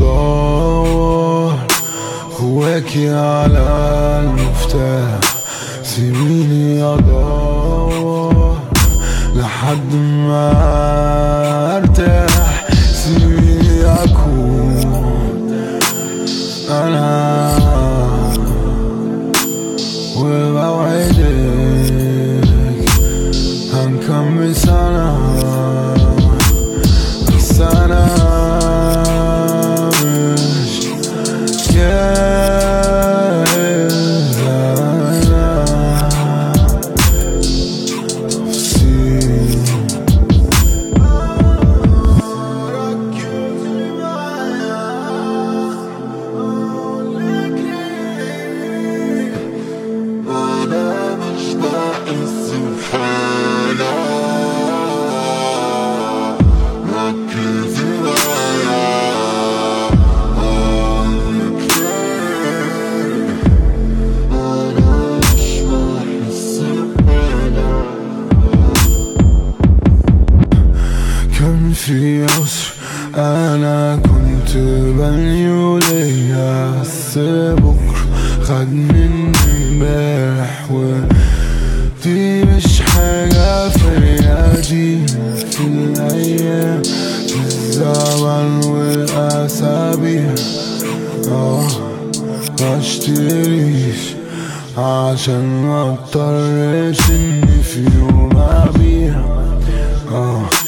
ادور جواكي على المفتاح، سيبيني ادور لحد ما ارتاح، سيبيني اكون انا وبوعدك هنكمل سنة، بس انا مش جاهز، انا نفسي ركزي معايا اقولك ليه انا مش ناقص سبحانه، ركزي معايا اقولك ليه انا مش ناقص سبحانه. كان في عسر انا كنت بني وليا، بس بكرة خد مني امبارح، ودي مش حاجة فيا، دي في الايام في الزمن والاسابيع. مشتريش عشان ما اضطرش اني في يوم ابيع.